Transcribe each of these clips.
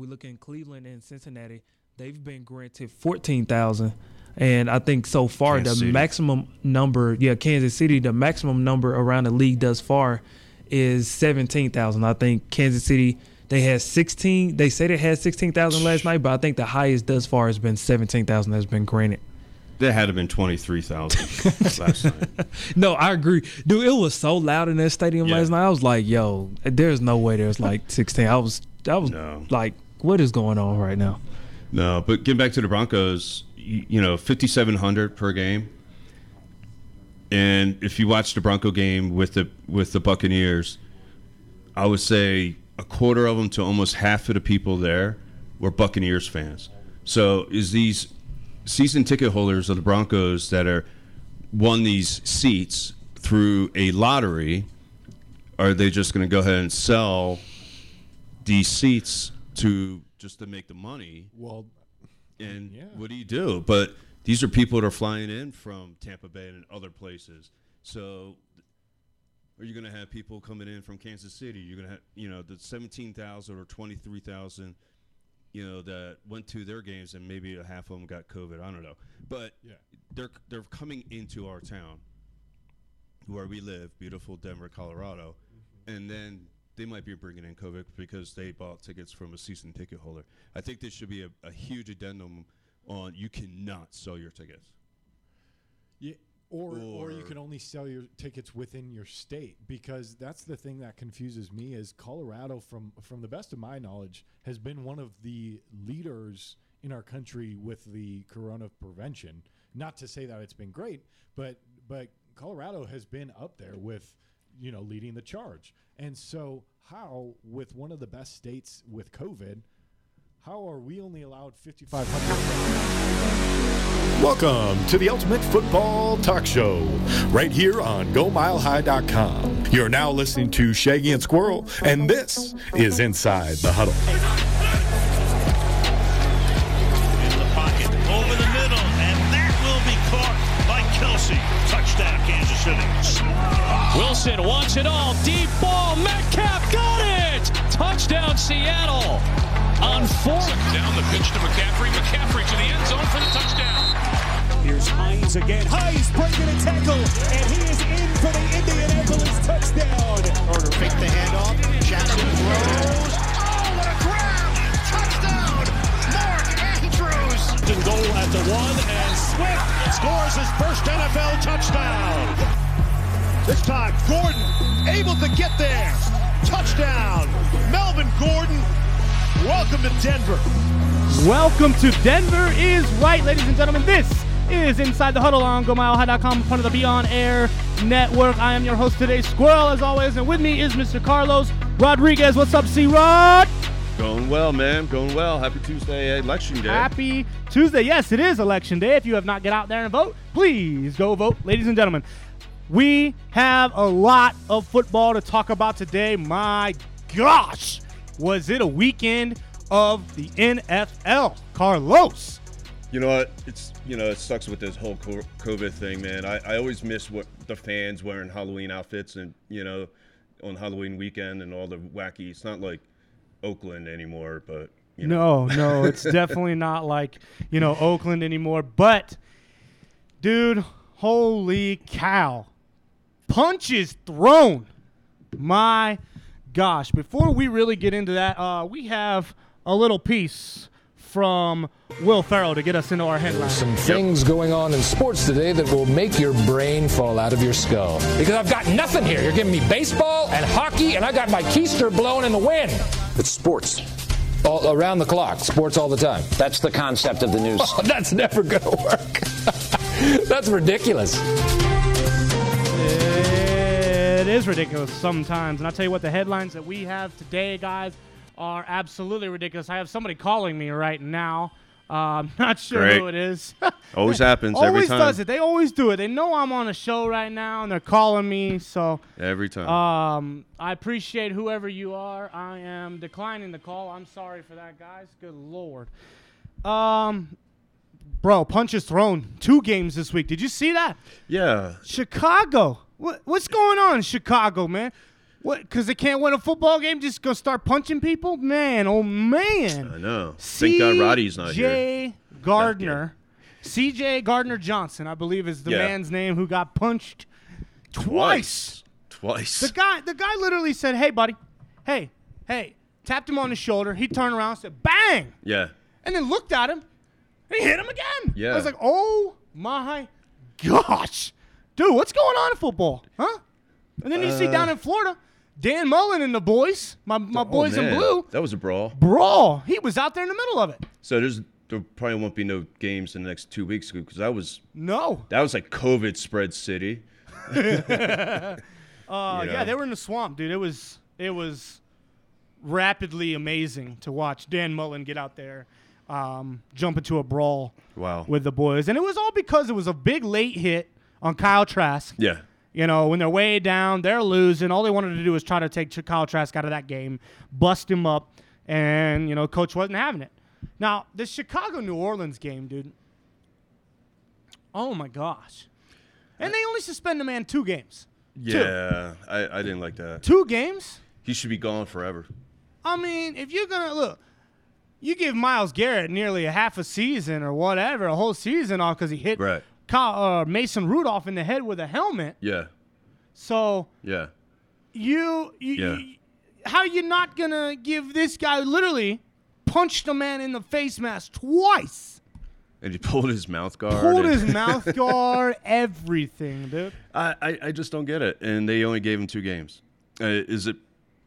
looking at Cleveland and Cincinnati, they've been granted 14,000. And I think so far maximum number, Kansas City, the maximum number around the league thus far is 17,000. I think Kansas City, they had 16. They say they had 16,000 last night, but I think the highest thus far has been 17,000 that's been granted. There had to have been 23,000 last night. No, I agree. Dude, it was so loud in that stadium last night. I was like, yo, there's no way there's like 16. I was like, what is going on right now? No, but getting back to the Broncos, 5,700 per game. And if you watch the Bronco game with the Buccaneers, I would say a quarter of them to almost half of the people there were Buccaneers fans. So is these season ticket holders of the Broncos that won these seats through a lottery, are they just going to go ahead and sell these seats to make the money? Well, and what do you do? But these are people that are flying in from Tampa Bay and other places. So are you going to have people coming in from Kansas City? You're going to have, the 17,000 or 23,000, that went to their games, and maybe a half of them got COVID. I don't know. But they're coming into our town where we live, beautiful Denver, Colorado, and then they might be bringing in COVID because they bought tickets from a season ticket holder. I think there should be a huge addendum on you cannot sell your tickets. Yeah, or you can only sell your tickets within your state, because that's the thing that confuses me is Colorado, from the best of my knowledge, has been one of the leaders in our country with the corona prevention. Not to say that it's been great, but Colorado has been up there with, leading the charge. And so how, with one of the best states with COVID, how are we only allowed 5,500? Welcome to the Ultimate Football Talk Show, right here on GoMileHigh.com. You're now listening to Shaggy and Squirrel, and this is Inside the Huddle. In the pocket, over the middle, and that will be caught by Kelsey. Touchdown, Kansas City. Wilson wants it all. Deep ball. Metcalf got it. Touchdown, Seattle. On fourth. Down the pitch to McCaffrey. McCaffrey to the end zone for the touchdown. Here's Hines again. Hines breaking a tackle, and he is in for the Indianapolis touchdown. Carter fake the handoff. Jackson throws. Oh, what a grab! Touchdown! Mark Andrews. And goal at the one, and Swift scores his first NFL touchdown. This time, Gordon able to get there. Touchdown, Melvin Gordon. Welcome to Denver. Welcome to Denver is right, ladies and gentlemen. This is Inside the Huddle on GoMileHigh.com, part of the Be On Air Network. I am your host today, Squirrel, as always, and with me is Mr. Carlos Rodriguez. What's up, C-Rod? Going well, man. Going well. Happy Tuesday, Election Day. Happy Tuesday. Yes, it is Election Day. If you have not get out there and vote, please go vote, ladies and gentlemen. We have a lot of football to talk about today. My gosh, was it a weekend of the NFL, Carlos? You know what? It sucks with this whole COVID thing, man. I always miss what the fans wearing Halloween outfits and, on Halloween weekend and all the wacky. It's not like Oakland anymore, but No, it's definitely not like, Oakland anymore. But, dude, holy cow. Punches thrown. My gosh. Before we really get into that, we have a little piece from Will Ferrell to get us into our headlines. Some things going on in sports today that will make your brain fall out of your skull. Because I've got nothing here. You're giving me baseball and hockey, and I got my keister blowing in the wind. It's sports. All around the clock. Sports all the time. That's the concept of the news. Oh, that's never going to work. That's ridiculous. It is ridiculous sometimes. And I'll tell you what, the headlines that we have today, guys, are absolutely ridiculous. I have somebody calling me right now. I'm not sure who it is. Always happens every always time. Does it. They always do it. They know I'm on a show right now, and they're calling me. So every time. I appreciate whoever you are. I am declining the call. I'm sorry for that, guys. Good Lord. Bro, punches thrown. 2 games this week. Did you see that? Yeah. Chicago. What's going on in Chicago, man? What? Because they can't win a football game? Just go start punching people? Man, oh man. I know. Thank God Roddy's not here. C.J. Gardner. C.J. Gardner Johnson, I believe, is the man's name who got punched twice. The guy literally said, "Hey, buddy, hey," tapped him on the shoulder. He turned around and said, "Bang!" Yeah. And then looked at him. And he hit him again. Yeah. I was like, "Oh my gosh, dude, what's going on in football, huh?" And then you see down in Florida, Dan Mullen and the boys, my boys in blue. That was a brawl. He was out there in the middle of it. So there probably won't be no games in the next 2 weeks because that was like COVID spread city. Yeah, they were in the swamp, dude. It was rapidly amazing to watch Dan Mullen get out there, jump into a brawl with the boys. And it was all because it was a big late hit on Kyle Trask. Yeah. You know, when they're way down, they're losing. All they wanted to do was try to take Kyle Trask out of that game, bust him up, and, you know, coach wasn't having it. Now, the Chicago-New Orleans game, dude, oh, my gosh. And they only suspend the man 2 games. Yeah, I didn't like that. 2 games? He should be gone forever. I mean, if you're going to, look, you give Myles Garrett nearly a half a season or whatever, a whole season off because he hit Mason Rudolph in the head with a helmet. Yeah. So yeah, you how you not going to give this guy literally punched a man in the face mask twice? And he pulled his mouth guard. Everything, dude. I just don't get it. And they only gave him 2 games. Is it?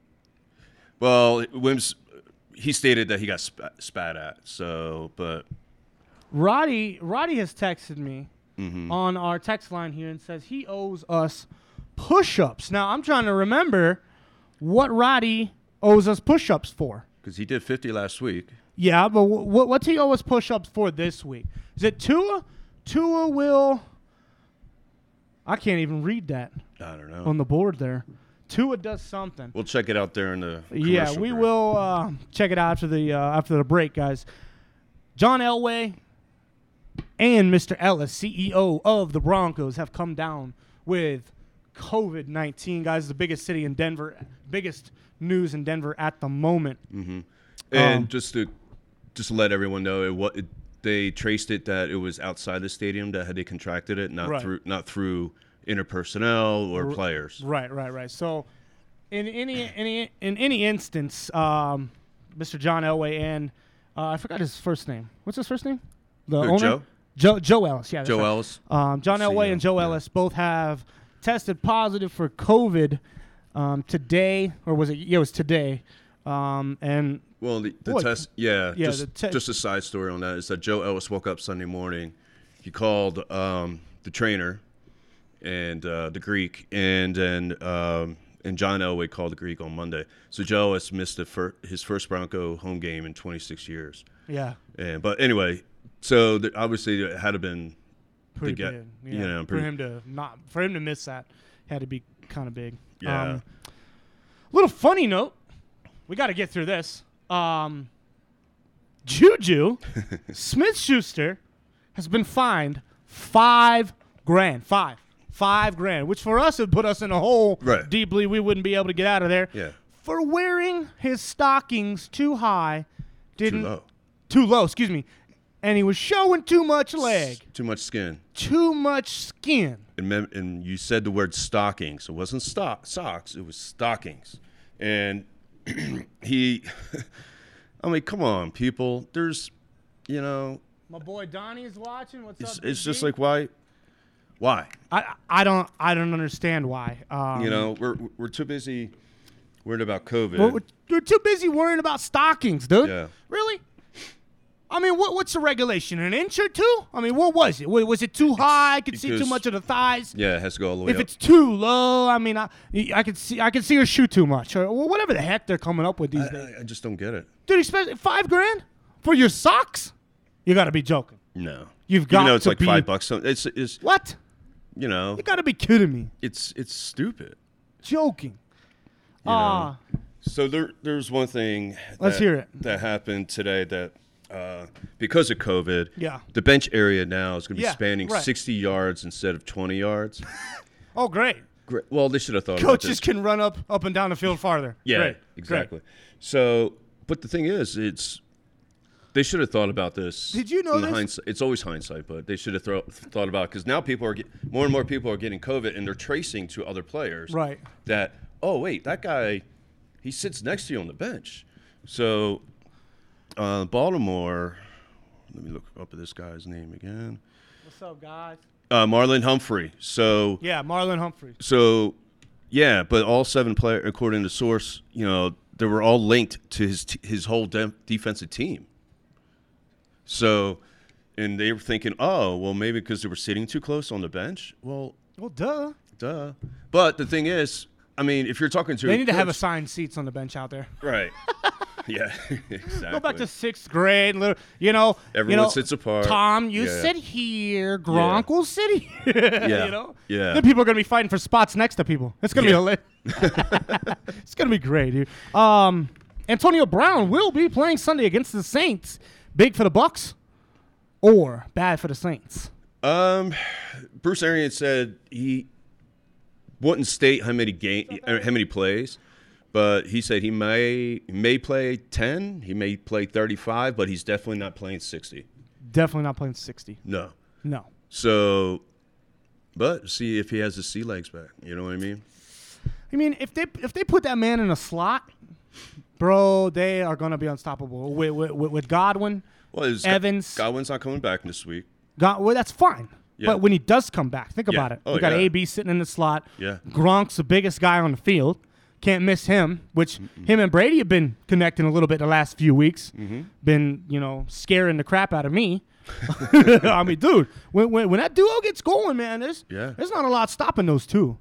Well, Wims, he stated that he got spat at. So, but Roddy has texted me on our text line here and says he owes us push-ups. Now, I'm trying to remember what Roddy owes us push-ups for. Because he did 50 last week. Yeah, but what's he owe us push-ups for this week? Is it Tua? Tua will... I can't even read that. I don't know. On the board there. Tua does something. We'll check it out there in the commercial break. Will check it out after the break, guys. John Elway and Mr. Ellis, CEO of the Broncos, have come down with COVID-19, guys. The biggest city in Denver, biggest news in Denver at the moment. Mm-hmm. And just to let everyone know, they traced it that it was outside the stadium that they contracted it, not through interpersonnel or players. Right. So, in any instance, Mr. John Elway and I forgot his first name. What's his first name? The owner? Joe Ellis. Yeah, Joe Ellis. John Elway and Joe Ellis both have tested positive for COVID today, or was it? Yeah, it was today. And well, the test, just a side story on that is that Joe Ellis woke up Sunday morning. He called the trainer and the Greek, and then and John Elway called the Greek on Monday. So Joe Ellis missed his first Bronco home game in 26 years. Yeah. But anyway, so obviously it had to been pretty big. Yeah. You know, for him to miss that had to be kind of big. Yeah. Little funny note. We got to get through this. Juju Smith-Schuster has been fined $5,000. $5,000, which for us would put us in a hole deeply. We wouldn't be able to get out of there. Yeah. For wearing his stockings too high. Too low, excuse me. And he was showing too much leg. Too much skin. And you said the word stockings. It wasn't socks. It was stockings. And he, I mean, come on, people. There's, my boy Donnie is watching. What's up? It's just like why? I don't understand why. We're too busy worried about COVID. We're too busy worrying about stockings, dude. Yeah. Really? I mean, what's the regulation? An inch or 2? I mean, what was it? Was it too high? I could see too much of the thighs. Yeah, it has to go all the way up. If it's too low, I mean, I could see her shoe too much, or whatever the heck they're coming up with these days. I just don't get it, dude. Especially $5,000 for your socks? You got to be joking. No, you've got. It's like $5. It's what? You got to be kidding me. It's stupid. Joking. So there's one thing. Let's hear it. That happened today that. Because of COVID, the bench area now is going to be spanning 60 yards instead of 20 yards. Oh, great. Great. Well, they should have thought Coaches about this. can run up and down the field farther. Yeah, Great. exactly. Great. So, but the thing is, they should have thought about this. Did you know this? Hindsight. It's always hindsight, but they should have thought about it because now more and more people are getting COVID and they're tracing to other players. Right. That, oh, wait, that guy, he sits next to you on the bench. So, Baltimore, let me look up at this guy's name again. What's up, guys? Marlon Humphrey. So yeah, Marlon Humphrey. So, yeah, but all 7 players, according to source, they were all linked to his whole defensive team. So, and they were thinking, oh, well, maybe because they were sitting too close on the bench. Well, duh. But the thing is, I mean, if you're talking to they need to have assigned seats on the bench out there. Right. Yeah, exactly. Go back to 6th grade. Everyone sits apart. Tom, you sit here. Gronk will sit here. Yeah. Yeah. Then people are going to be fighting for spots next to people. It's going to be lit. It's going to be great, dude. Antonio Brown will be playing Sunday against the Saints. Big for the Bucs or bad for the Saints? Bruce Arians said he wouldn't state how many plays. But he said he may play 10, he may play 35, but he's definitely not playing 60. Definitely not playing 60. No. So, but see if he has his sea legs back. You know what I mean? I mean, if they put that man in a slot, bro, they are gonna be unstoppable with Godwin, Evans. Godwin's not coming back this week. Well, that's fine. Yeah. But when he does come back, think about it. We got AB sitting in the slot. Yeah. Gronk's the biggest guy on the field. Can't miss him, which him and Brady have been connecting a little bit the last few weeks. Mm-hmm. Been, scaring the crap out of me. I mean, dude, when that duo gets going, man, there's not a lot stopping those two.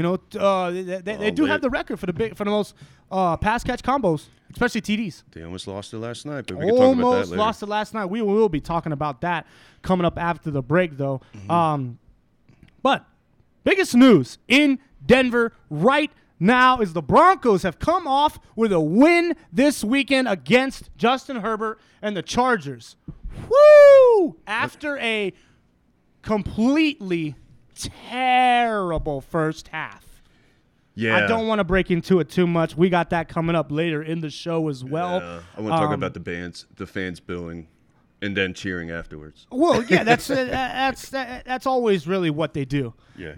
They do have the record for the most pass catch combos, especially TDs. They almost lost it last night, but we can talk about that later. Almost lost it last night. We will be talking about that coming up after the break, though. Mm-hmm. But biggest news in Denver right now is the Broncos have come off with a win this weekend against Justin Herbert and the Chargers. Woo! After a completely terrible first half. Yeah. I don't want to break into it too much. We got that coming up later in the show as well. Yeah. I want to talk about the fans booing and then cheering afterwards. Well, yeah, that's always really what they do. Yeah.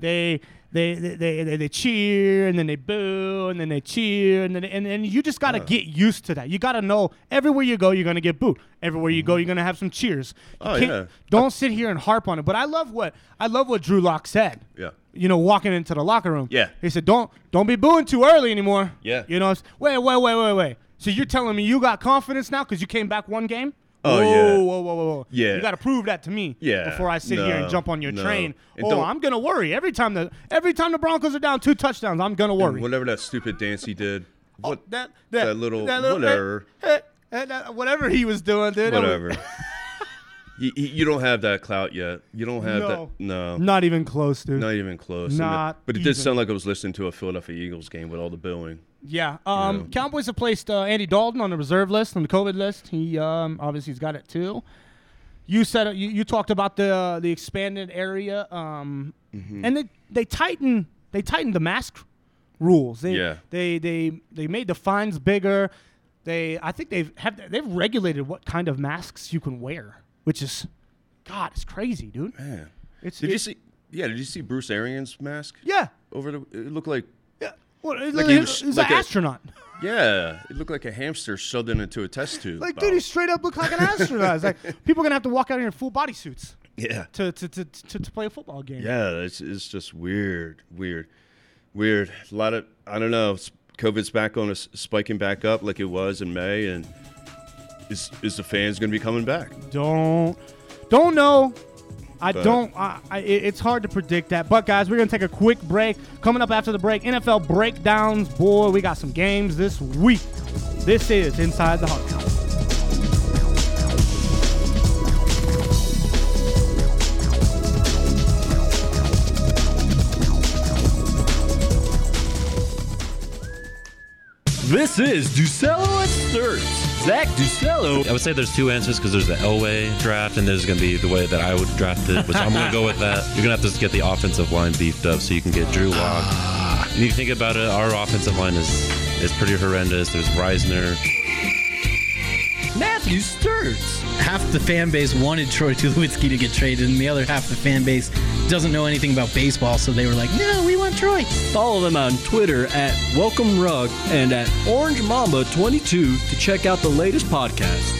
They cheer and then they boo and then they cheer and you just got to get used to that. You got to know everywhere you go you're going to get booed. Everywhere you go you're going to have some cheers. Don't sit here and harp on it. But I love what Drew Lock said. Yeah. Walking into the locker room. Yeah. He said don't be booing too early anymore. Yeah. Wait. So you're telling me you got confidence now cuz you came back one game? Oh, Whoa. Yeah. You got to prove that to me before I sit here and jump on your train. And I'm going to worry. Every time the Broncos are down 2 touchdowns, I'm going to worry. Whatever that stupid dance he did. That little whatever. Whatever he was doing, dude. Whatever. You don't have that clout yet. You don't have that. No. Not even close, dude. Not even close. But it did sound like I was listening to a Philadelphia Eagles game with all the booing. Yeah. Cowboys have placed Andy Dalton on the reserve list, on the COVID list. He obviously he's got it too. You said you talked about the expanded area, and they tightened the mask rules. They made the fines bigger. I think they've regulated what kind of masks you can wear, which is, God, it's crazy, dude. Man, did you see Bruce Arians' mask? Yeah. It looked like. Well, he's an astronaut. Yeah, it looked like a hamster shoved into a test tube. Dude, he straight up looked like an astronaut. It's like people are gonna have to walk out here in full bodysuits. Yeah. To play a football game. Yeah, it's just weird. A lot of, I don't know. COVID's back on us, spiking back up like it was in May, and is the fans gonna be coming back? Don't know. It's hard to predict that. But, guys, we're going to take a quick break. Coming up after the break, NFL breakdowns. Boy, we got some games this week. This is Inside the Hard Count. This is Ducello at Sturts. Zach Ducello. I would say there's two answers because there's the Elway draft and there's going to be the way that I would draft it, which I'm going to go with that. You're going to have to get the offensive line beefed up so you can get Drew Lock. If you think about it, our offensive line is pretty horrendous. There's Reisner. Matthew Sturts. Half the fan base wanted Troy Tulowitzki to get traded, and the other half of the fan base doesn't know anything about baseball, so they were like, no, we want Troy. Follow them on Twitter at WelcomeRug and at OrangeMamba22 to check out the latest podcast.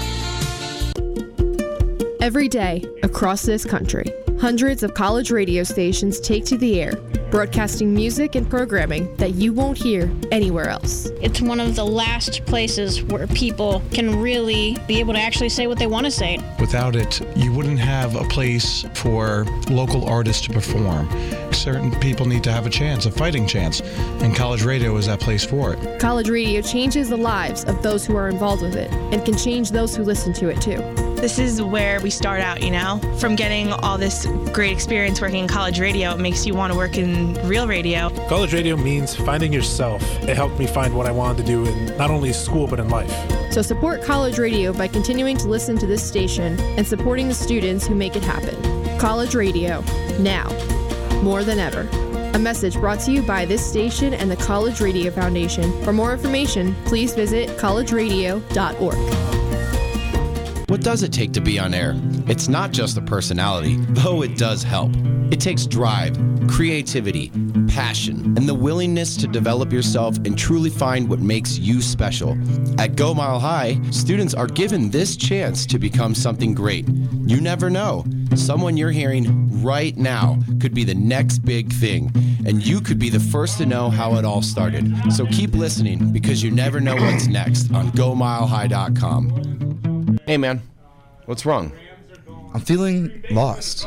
Every day, across this country, hundreds of college radio stations take to the air, broadcasting music and programming that you won't hear anywhere else. It's one of the last places where people can really be able to actually say what they want to say. Without it, you wouldn't have a place for local artists to perform. Certain people need to have a chance, a fighting chance, and college radio is that place for it. College radio changes the lives of those who are involved with it and can change those who listen to it too. This is where we start out, from getting all this great experience working in college radio. It makes you want to work in real radio. College radio means finding yourself. It helped me find what I wanted to do in not only school, but in life. So support college radio by continuing to listen to this station and supporting the students who make it happen. College radio, now, more than ever. A message brought to you by this station and the College Radio Foundation. For more information, please visit collegeradio.org. What does it take to be on air? It's not just the personality, though it does help. It takes drive, creativity, passion, and the willingness to develop yourself and truly find what makes you special. At Go Mile High, students are given this chance to become something great. You never know. Someone you're hearing right now could be the next big thing, and you could be the first to know how it all started. So keep listening, because you never know what's next on GoMileHigh.com. Hey man, what's wrong? I'm feeling lost.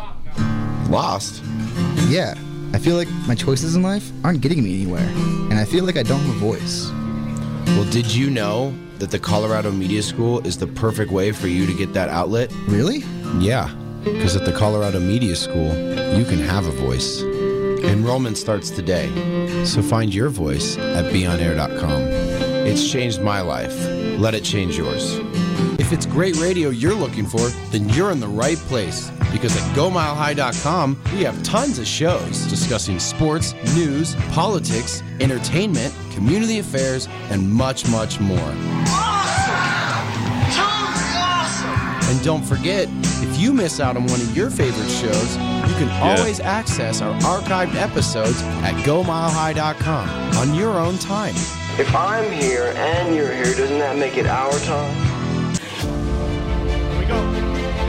Lost? Yeah, I feel like my choices in life aren't getting me anywhere, and I feel like I don't have a voice. Well, did you know that the Colorado Media School is the perfect way for you to get that outlet? Really? Yeah, because at the Colorado Media School, you can have a voice. Enrollment starts today, so find your voice at beonair.com. It's changed my life. Let it change yours. If it's great radio you're looking for, then you're in the right place. Because at GoMileHigh.com, we have tons of shows discussing sports, news, politics, entertainment, community affairs, and much, much more. Awesome! Totally awesome! And don't forget, if you miss out on one of your favorite shows, you can always access our archived episodes at GoMileHigh.com on your own time. If I'm here and you're here, doesn't that make it our time? Here we go.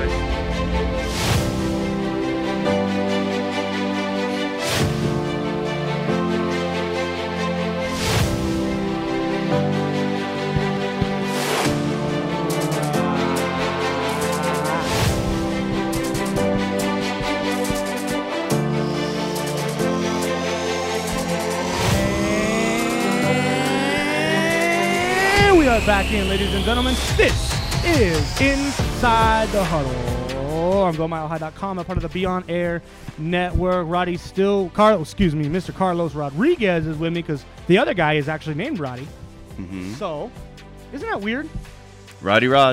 Back in, ladies and gentlemen. This is Inside the Huddle. I'm GoMileHigh.com. I'm part of the Beyond Air Network. Mr. Carlos Rodriguez is with me because the other guy is actually named Roddy. Mm-hmm. So, isn't that weird? Roddy Rod.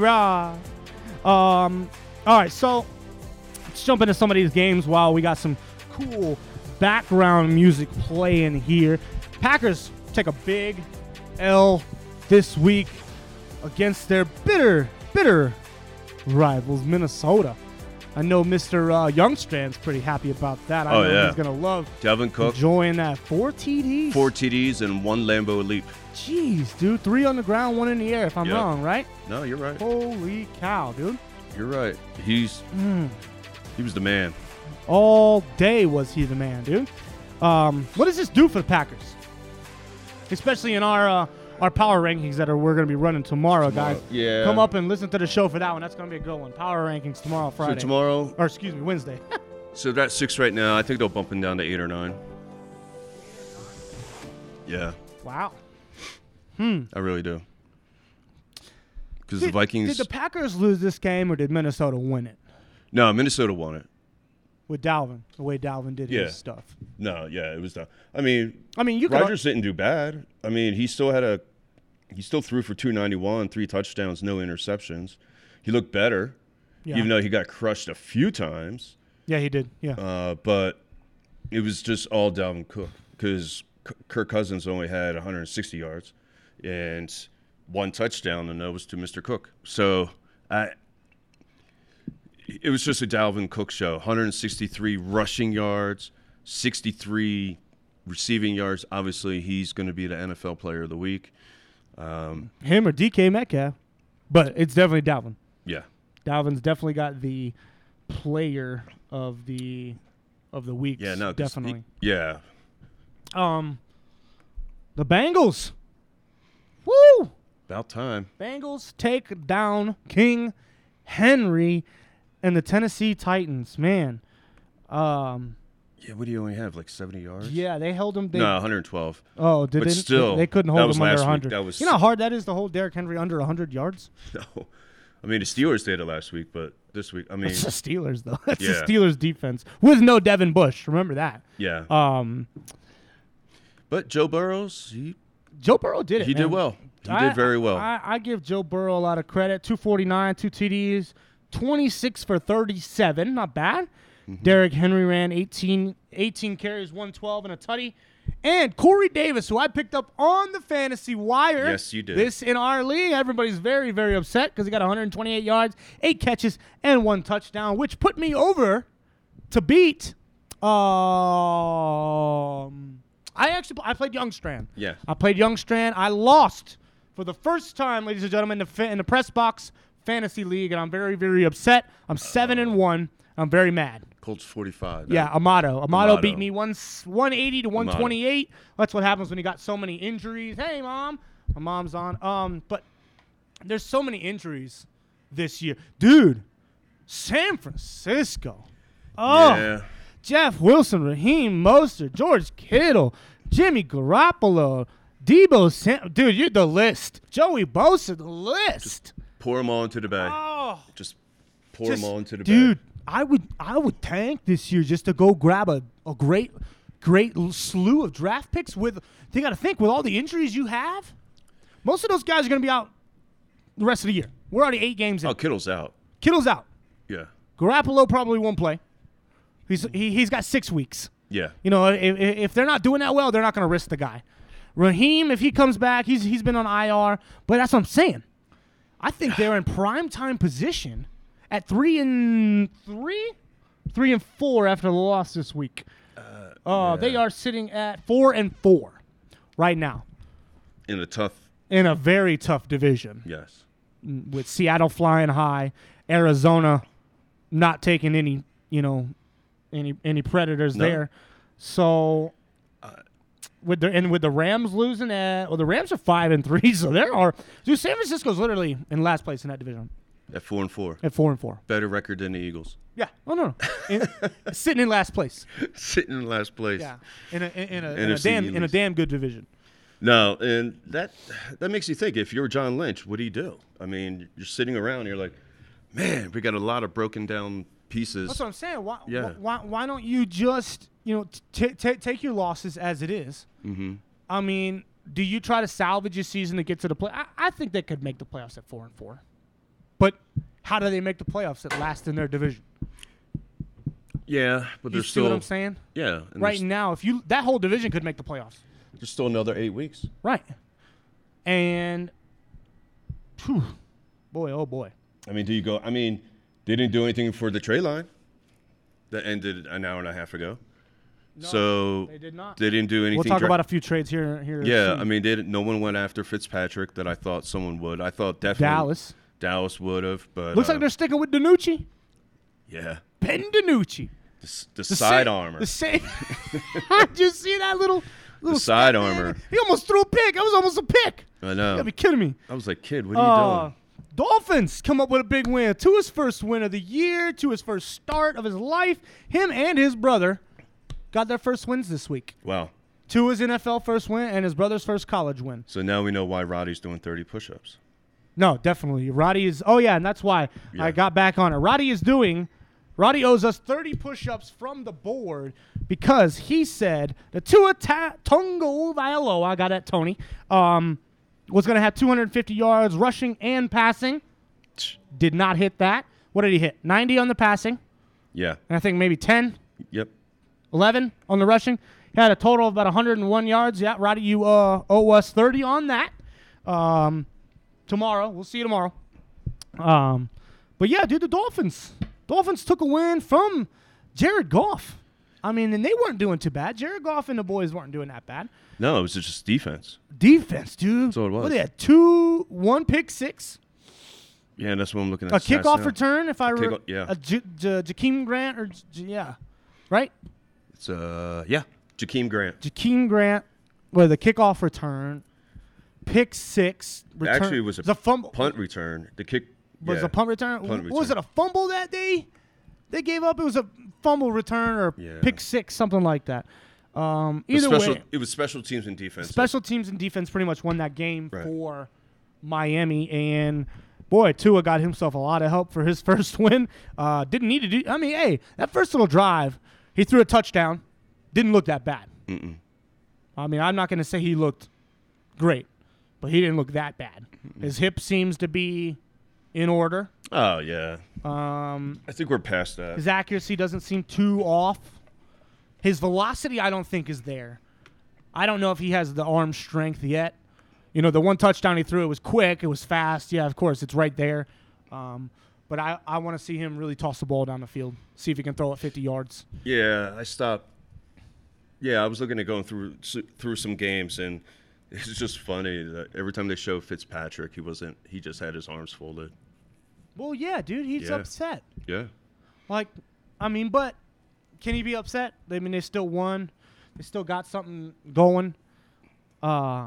All right, so let's jump into some of these games while we got some cool background music playing here. Packers take a big L this week against their bitter rivals, Minnesota. I know Mr. Youngstrand's pretty happy about that. I know he's going to love Dalvin Cook enjoying that. 4 TDs. 4 TDs and 1 Lambeau leap. Jeez, dude. 3 on the ground, 1 in the air, if I'm wrong, right? No, you're right. Holy cow, dude. You're right. He was the man. All day was he the man, dude. What does this do for the Packers? Especially in our power rankings that we're going to be running tomorrow, guys. Yeah. Come up and listen to the show for that one. That's going to be a good one. Power rankings tomorrow, Friday. So Wednesday. So they're at 6 right now. I think they'll bump them down to 8 or 9. Yeah. Wow. I really do. Because the Vikings... Did the Packers lose this game, or did Minnesota win it? No, Minnesota won it. With Dalvin, the way Dalvin did his stuff. No, yeah, it was done. I mean, you Rodgers didn't do bad. I mean, he still had he still threw for 291, 3 touchdowns, no interceptions. He looked better, even though he got crushed a few times. Yeah, he did. Yeah. But it was just all Dalvin Cook because Kirk Cousins only had 160 yards and 1 touchdown, and that was to Mr. Cook. So it was just a Dalvin Cook show. 163 rushing yards, 63 receiving yards. Obviously, he's going to be the NFL Player of the Week. Him or DK Metcalf, but it's definitely Dalvin. Yeah, Dalvin's definitely got the Player of the Week. Yeah, no, definitely. The Bengals. Woo! About time. Bengals take down King Henry and the Tennessee Titans. Man. Yeah, what do you only have, like 70 yards? Yeah, they held him. No, 112. Oh, did but they? Still, they couldn't hold him under 100. That was, you know how hard that is to hold Derrick Henry under 100 yards? No. I mean, the Steelers did it last week, but this week, I mean. It's the Steelers, though. That's the Steelers' defense with no Devin Bush. Remember that. Yeah. But Joe Burrows, Joe Burrow did it. He did well. He did very well. I give Joe Burrow a lot of credit. 249, 2 TDs, 26 for 37. Not bad. Mm-hmm. Derrick Henry ran 18 carries, 112, and a tutty. And Corey Davis, who I picked up on the fantasy wire. Yes, you did. This in our league. Everybody's very, very upset because he got 128 yards, 8 catches, and 1 touchdown, which put me over to beat. I played Youngstrand. Yeah. I played Youngstrand. I lost for the first time, ladies and gentlemen, in the Press Box Fantasy League, and I'm very, very upset. I'm 7-1. I'm very mad. Colts 45. Yeah, Amato beat me 180 to 128. That's what happens when you got so many injuries. Hey, Mom. My mom's on. But there's so many injuries this year. Dude, San Francisco. Oh, yeah. Jeff Wilson, Raheem Mostert, George Kittle, Jimmy Garoppolo, Debo dude, you're the list. Joey Bosa, the list. Just pour them all into the bag. Oh. Just pour them all into the bag. Dude, I would tank this year just to go grab a great slew of draft picks. They got to think with all the injuries you have, most of those guys are going to be out the rest of the year. We're already 8 games in. Oh, Kittle's out. Yeah. Garoppolo probably won't play. He's got 6 weeks. Yeah. You know, if they're not doing that well, they're not going to risk the guy. Raheem, if he comes back, he's been on IR. But that's what I'm saying. I think they're in prime time position at 3-4 after the loss this week. They are sitting at 4-4 right now. In a very tough division. Yes. With Seattle flying high, Arizona not taking any predators there. So with the Rams losing the Rams are 5-3, so San Francisco's literally in last place in that division. At 4-4. At 4-4. Better record than the Eagles. Yeah. Oh no. Sitting in last place. Sitting in last place. Yeah. In a damn good division. No, and that makes you think. If you're John Lynch, what do you do? I mean, you're sitting around, and you're like, man, we got a lot of broken down pieces. That's what I'm saying. Why don't you just take your losses as it is? Mm-hmm. I mean, do you try to salvage your season to get to the play? I think they could make the playoffs at 4-4. But how do they make the playoffs at last in their division? Yeah, but there's still. You see what I'm saying? Yeah. Right now, that whole division could make the playoffs. There's still another 8 weeks. Right. And, boy, oh boy. I mean, they didn't do anything for the trade line that ended an hour and a half ago. No, so they did not. They didn't do anything. We'll talk about a few trades here. Yeah, I mean, no one went after Fitzpatrick that I thought someone would. I thought definitely Dallas would have, but looks like they're sticking with DiNucci. Yeah, Ben DiNucci. The side armor. The same. Did you see that little side armor? He almost threw a pick. That was almost a pick. I know. You gotta be kidding me. I was like, kid, what are you doing? Dolphins come up with a big win. To his first win of the year, to his first start of his life. Him and his brother got their first wins this week. Wow. To his NFL first win and his brother's first college win. So now we know why Roddy's doing 30 push-ups. No, definitely. Roddy is – oh, yeah, and that's why I got back on it. Roddy owes us 30 push-ups from the board because he said the Tua Tagovailoa, I got that, Tony, was going to have 250 yards rushing and passing. Did not hit that. What did he hit? 90 on the passing. Yeah. And I think maybe 10. Yep. 11 on the rushing. He had a total of about 101 yards. Yeah, Roddy, you owe us 30 on that. Tomorrow. We'll see you tomorrow. But, yeah, dude, the Dolphins took a win from Jared Goff. I mean, and they weren't doing too bad. Jared Goff and the boys weren't doing that bad. No, it was just defense. Defense, dude. That's what it was. Well, they had one pick six. Yeah, and that's what I'm looking at. A kickoff return, if I remember. Yeah. Jakeem Grant, right? It's Jakeem Grant. Jakeem Grant with a kickoff return, pick six. Return. Actually, it was a fumble. Punt return. The kick was a punt return. Was it a fumble that day? They gave up. It was a fumble return or pick six, something like that. Either way, it was special teams and defense. Special teams and defense pretty much won that game for Miami, and boy, Tua got himself a lot of help for his first win. Didn't need to do. I mean, hey, that first little drive, he threw a touchdown. Didn't look that bad. I mean, I'm not going to say he looked great, but he didn't look that bad. His hip seems to be in order. Oh yeah. I think we're past that. His accuracy doesn't seem too off. His velocity, I don't think, is there. I don't know if he has the arm strength yet. You know, the one touchdown he threw, it was quick, it was fast. Yeah, of course, it's right there. But I want to see him really toss the ball down the field, see if he can throw it 50 yards. Yeah, I stopped. Yeah, I was looking at going through some games, and it's just funny that every time they show Fitzpatrick, he just had his arms folded. Well, yeah, dude, he's upset. Yeah. Like, I mean, but can he be upset? I mean, they still won. They still got something going. Yeah.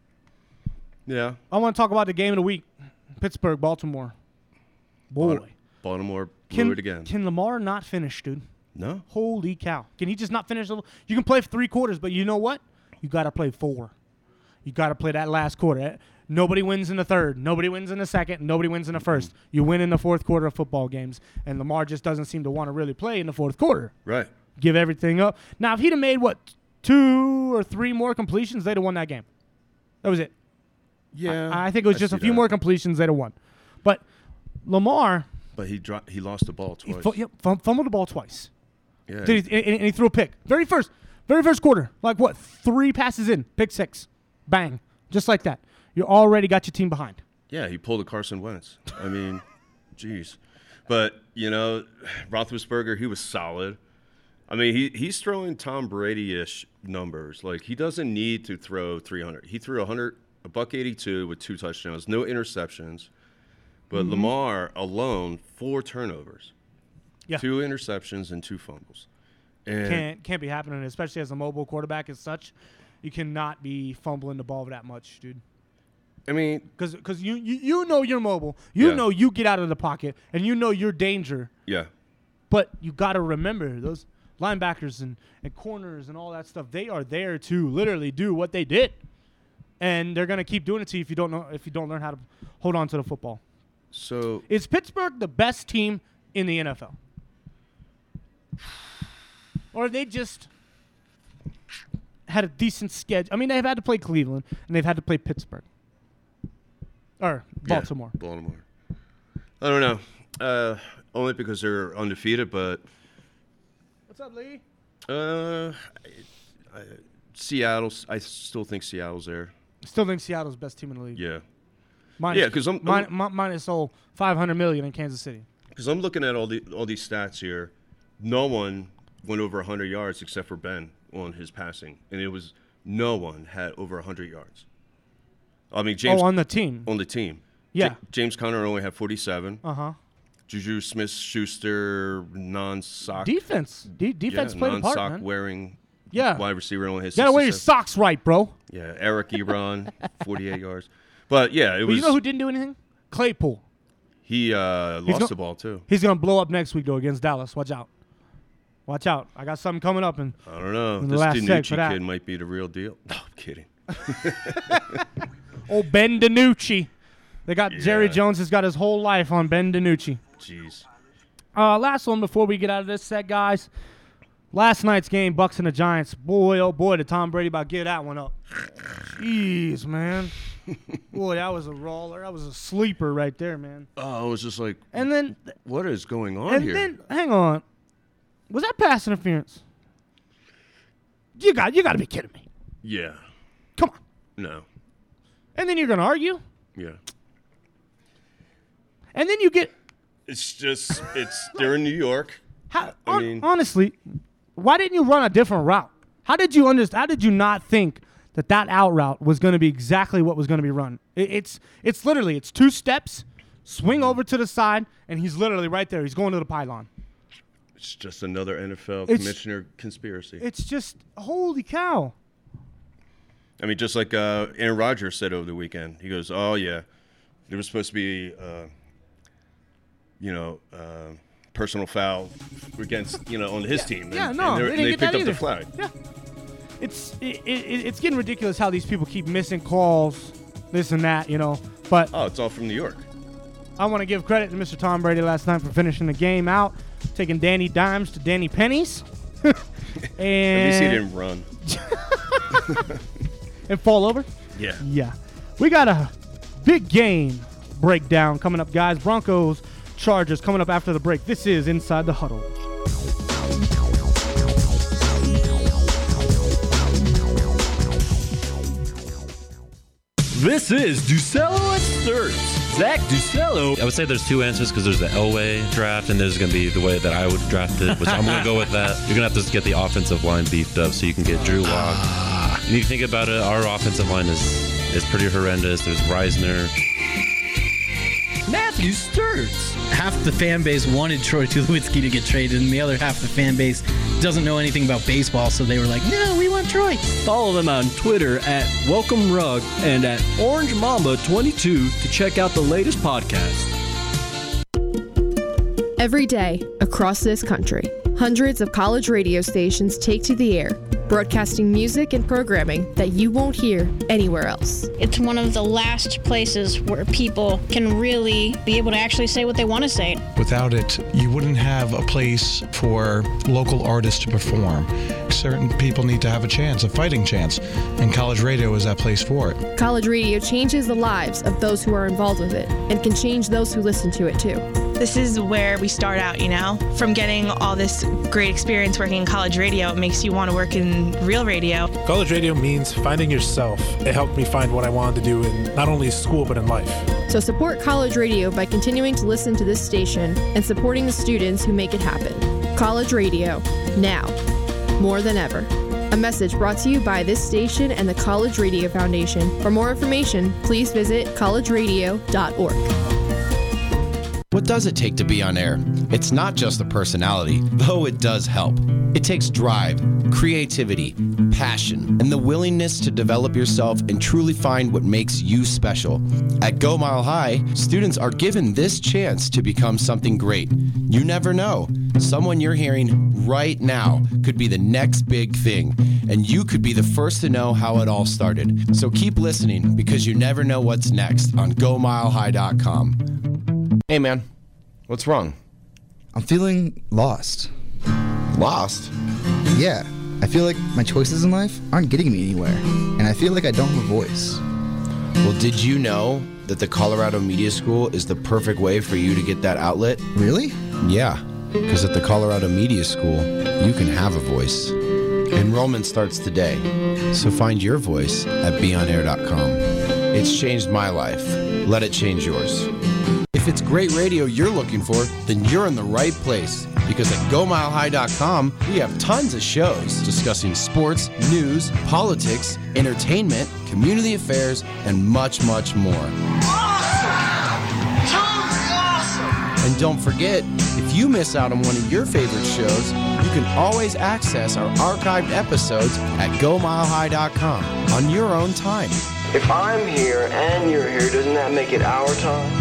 I want to talk about the game of the week. Pittsburgh, Baltimore. Boy. Baltimore blew it again. Can Lamar not finish, dude? No. Holy cow. Can he just not finish? You can play for 3 quarters, but you know what? You got to play 4. You got to play that last quarter. Nobody wins in the third. Nobody wins in the second. Nobody wins in the first. You win in the fourth quarter of football games, and Lamar just doesn't seem to want to really play in the fourth quarter. Right. Give everything up. Now, if he'd have made, 2 or 3 more completions, they'd have won that game. That was it. Yeah. I think it was just a few more completions, they'd have won. But Lamar. But he lost the ball twice. Fumbled the ball twice. Yeah. And he threw a pick. Very first quarter. 3 passes in. Pick 6. Bang. Just like that. You already got your team behind. Yeah, he pulled a Carson Wentz. I mean, geez. But, Roethlisberger, he was solid. I mean, he's throwing Tom Brady-ish numbers. Like, he doesn't need to throw 300. He threw $182 with 2 touchdowns, no interceptions. But Lamar alone, 4 turnovers. Yeah. 2 interceptions and 2 fumbles. And can't be happening, especially as a mobile quarterback as such. You cannot be fumbling the ball that much, dude. I mean, because you know you're mobile. You know you get out of the pocket, and you know you're danger. Yeah. But you got to remember, those linebackers and corners and all that stuff, they are there to literally do what they did. And they're going to keep doing it to you if you don't learn how to hold on to the football. So is Pittsburgh the best team in the NFL? Or they just had a decent schedule? I mean, they've had to play Cleveland, and they've had to play Pittsburgh. Or Baltimore. Yeah, Baltimore. I don't know. Only because they're undefeated, but... What's up, Lee? Seattle. I still think Seattle's there. Still think Seattle's the best team in the league. Yeah. Because minus $500 million in Kansas City. Because I'm looking at all these stats here. No one went over 100 yards except for Ben on his passing, and no one had over 100 yards. I mean, James. on the team. On the team. Yeah. James Conner only had 47. Juju Smith-Schuster non-sock. Defense played a part, man. Non-sock wearing. Yeah. Wide receiver only had 67. You gotta wear your socks right, bro. Yeah. Eric Ebron, 48 yards. But yeah, you know who didn't do anything? Claypool. He lost the ball too. He's gonna blow up next week though against Dallas. Watch out. Watch out. I got something coming up. I don't know. This DiNucci kid might be the real deal. No, I'm kidding. Old Ben DiNucci. They got Jerry Jones has got his whole life on Ben DiNucci. Jeez. Last one before we get out of this set, guys. Last night's game, Bucs and the Giants. Boy, oh boy, did Tom Brady about give that one up. Jeez, man. Boy, that was a roller. That was a sleeper right there, man. Oh, it was just like, and then what is going on here? And then, hang on. Was that pass interference? You got to be kidding me. Yeah. Come on. No. And then you're going to argue? Yeah. And then you get... They're in New York. Honestly, why didn't you run a different route? How did you not think that out route was going to be exactly what was going to be run? It's literally, it's 2 steps, swing over to the side, and he's literally right there. He's going to the pylon. It's just another NFL commissioner conspiracy. It's just, holy cow. I mean, just like Aaron Rodgers said over the weekend. He goes, oh, yeah, there was supposed to be, personal foul against, on his team. And they picked up the flag. Yeah. It's getting ridiculous how these people keep missing calls, this and that, But it's all from New York. I want to give credit to Mr. Tom Brady last night for finishing the game out, taking Danny Dimes to Danny Pennies. And at least he didn't run. And fall over? Yeah. Yeah. We got a big game breakdown coming up, guys. Broncos, Chargers coming up after the break. This is Inside the Huddle. This is Ducello at Sturts. Zach Ducello. I would say there's 2 answers because there's the Elway draft and there's going to be the way that I would draft it, which I'm going to go with that. You're going to have to get the offensive line beefed up so you can get Drew Lock. And you think about it, our offensive line is pretty horrendous. There's Reisner. Matthew Sturts. Half the fan base wanted Troy Tulowitzki to get traded, and the other half the fan base doesn't know anything about baseball, so they were like, no, we want Troy. Follow them on Twitter at WelcomeRug and at OrangeMamba22 to check out the latest podcast. Every day, across this country, hundreds of college radio stations take to the air, broadcasting music and programming that you won't hear anywhere else. It's one of the last places where people can really be able to actually say what they want to say. Without it, you wouldn't have a place for local artists to perform. Certain people need to have a chance, a fighting chance, and college radio is that place for it. College radio changes the lives of those who are involved with it and can change those who listen to it too. This is where we start out, From getting all this great experience working in college radio, it makes you want to work in real radio. College radio means finding yourself. It helped me find what I wanted to do in not only school, but in life. So support college radio by continuing to listen to this station and supporting the students who make it happen. College radio, now, more than ever. A message brought to you by this station and the College Radio Foundation. For more information, please visit collegeradio.org. What does it take to be on air? It's not just the personality, though it does help. It takes drive, creativity, passion, and the willingness to develop yourself and truly find what makes you special. At Go Mile High, students are given this chance to become something great. You never know. Someone you're hearing right now could be the next big thing, and you could be the first to know how it all started. So keep listening, because you never know what's next on GoMileHigh.com. Hey, man. What's wrong? I'm feeling lost. Lost? Yeah. I feel like my choices in life aren't getting me anywhere, and I feel like I don't have a voice. Well, did you know that the Colorado Media School is the perfect way for you to get that outlet? Really? Yeah, because at the Colorado Media School, you can have a voice. Enrollment starts today, so find your voice at beonair.com. It's changed my life. Let it change yours. If it's great radio you're looking for, then you're in the right place. Because at GoMileHigh.com, we have tons of shows discussing sports, news, politics, entertainment, community affairs, and much, much more. Awesome! Totally awesome! And don't forget, if you miss out on one of your favorite shows, you can always access our archived episodes at GoMileHigh.com on your own time. If I'm here and you're here, doesn't that make it our time?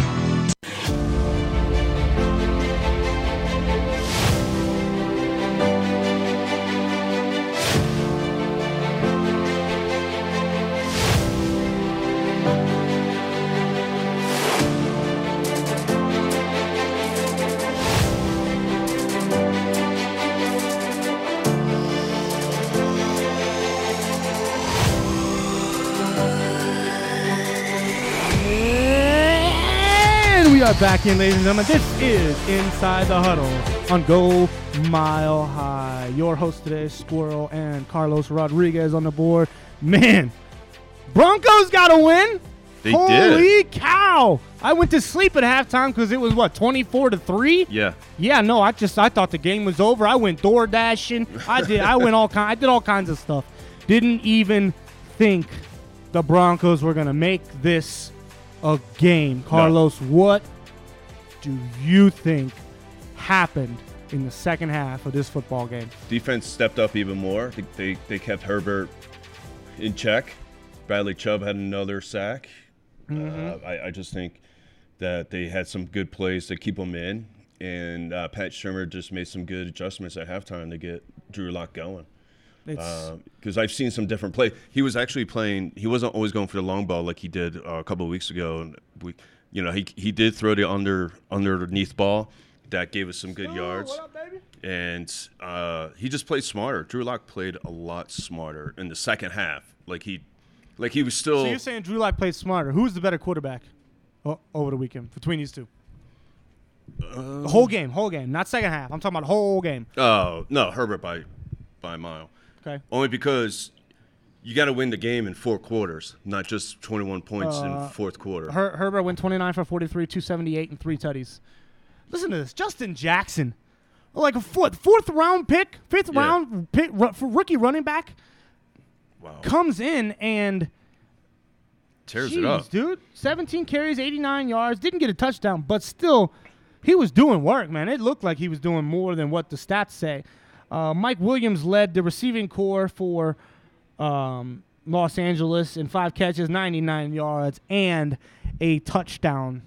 are back in, ladies and gentlemen. This is Inside the Huddle on Go Mile High. Your host today, Squirrel and Carlos Rodriguez on the board. Man, Broncos got a win. They Holy did. cow. I went to sleep at halftime because it was, 24-3? Yeah. Yeah, no, I thought the game was over. I went door dashing. I did all kinds of stuff. Didn't even think the Broncos were going to make this a game. Carlos, what do you think happened in the second half of this football game? Defense stepped up even more. They kept Herbert in check. Bradley Chubb had another sack. I just think that they had some good plays to keep them in, and Pat Shurmur just made some good adjustments at halftime to get Drew Lock going. Because I've seen some different plays. He was actually playing. He wasn't always going for the long ball like he did a couple of weeks ago. And he did throw the underneath ball that gave us some good yards. What up, baby? And he just played smarter. Drew Lock played a lot smarter in the second half. Like he was still. So you're saying Drew Lock played smarter? Who's the better quarterback over the weekend between these two? The whole game, not second half. I'm talking about the whole game. Oh no, Herbert by a mile. Okay. Only because you got to win the game in 4 quarters, not just 21 points in fourth quarter. Herbert went 29 for 43, 278, and 3 tutties. Listen to this. Justin Jackson, like a fourth round pick, fifth round pick for rookie running back. Wow. Comes in and tears it up. Dude. 17 carries, 89 yards. Didn't get a touchdown, but still, he was doing work, man. It looked like he was doing more than what the stats say. Mike Williams led the receiving corps for Los Angeles in 5 catches, 99 yards, and a touchdown.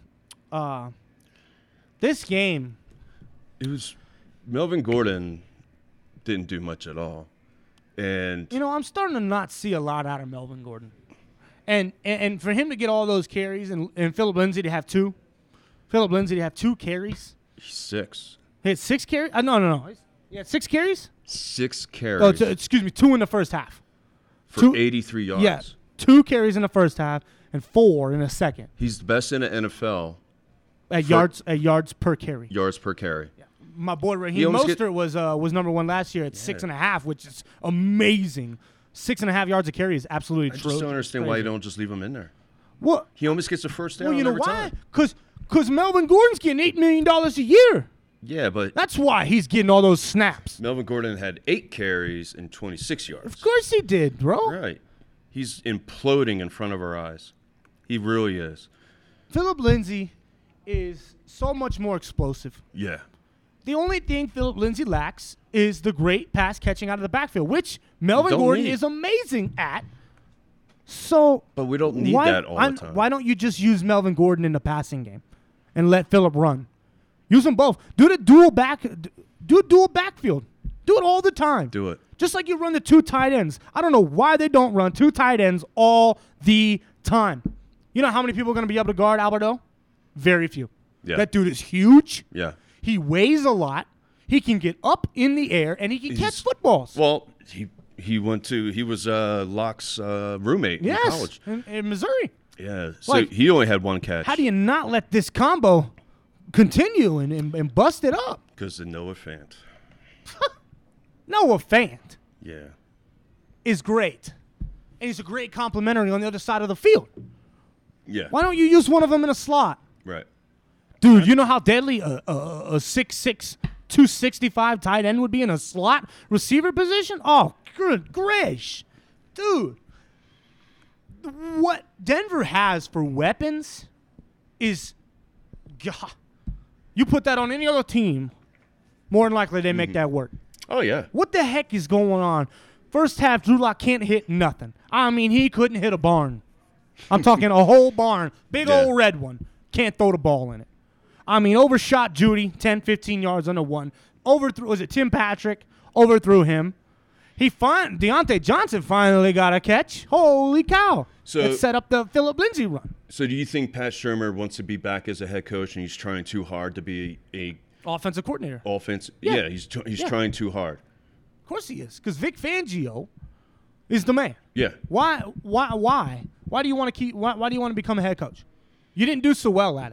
This game. It was Melvin Gordon didn't do much at all. And I'm starting to not see a lot out of Melvin Gordon. And for him to get all those carries and Philip Lindsay to have 2. Philip Lindsay to have 2 carries. He's 6. He had 6 carries? No. He had 6 carries? 6 carries. Oh, excuse me, 2 in the first half. For 83 yards. Yeah, 2 carries in the first half and 4 in the second. He's the best in the NFL. At yards per carry. Yards per carry. Yeah. My boy Raheem Mostert was number 1 last year at 6.5, which is amazing. 6.5 yards a carry is absolutely true. I just don't understand why you don't just leave him in there. What? He almost gets a first down. Well, you know every why? time. Because Melvin Gordon's getting $8 million a year. Yeah, but that's why he's getting all those snaps. Melvin Gordon had 8 carries and 26 yards. Of course he did, bro. Right. He's imploding in front of our eyes. He really is. Philip Lindsay is so much more explosive. Yeah. The only thing Philip Lindsay lacks is the great pass catching out of the backfield, which Melvin Gordon is amazing at. So, but we don't need that all the time. Why don't you just use Melvin Gordon in the passing game and let Philip run? Use them both. Do dual backfield. Do it all the time. Do it. Just like you run the 2 tight ends. I don't know why they don't run 2 tight ends all the time. You know how many people are going to be able to guard Alberto? Very few. Yeah. That dude is huge. Yeah. He weighs a lot. He can get up in the air, and he can catch footballs. Well, he was Locke's roommate in college. In Missouri. Yeah. So he only had 1 catch. How do you not let this combo continue and bust it up? Because of Noah Fant. Noah Fant. Yeah. Is great. And he's a great complimentary on the other side of the field. Yeah. Why don't you use one of them in a slot? Right. Dude, you know how deadly a 6'6", 265 tight end would be in a slot receiver position? Oh, good gracious. Dude. What Denver has for weapons is, God, you put that on any other team, more than likely they make that work. Oh, yeah. What the heck is going on? First half, Drew Lock can't hit nothing. I mean, he couldn't hit a barn. I'm talking a whole barn. Big old red one. Can't throw the ball in it. I mean, overshot Judy, 10, 15 yards under 1. Was it Tim Patrick? Overthrew him. Deontay Johnson finally got a catch. Holy cow. So it set up the Philip Lindsay run. So do you think Pat Shurmur wants to be back as a head coach and he's trying too hard to be a offensive coordinator? Yeah, he's trying too hard. Of course he is, because Vic Fangio is the man. Yeah. Why do you want to become a head coach? You didn't do so well at it.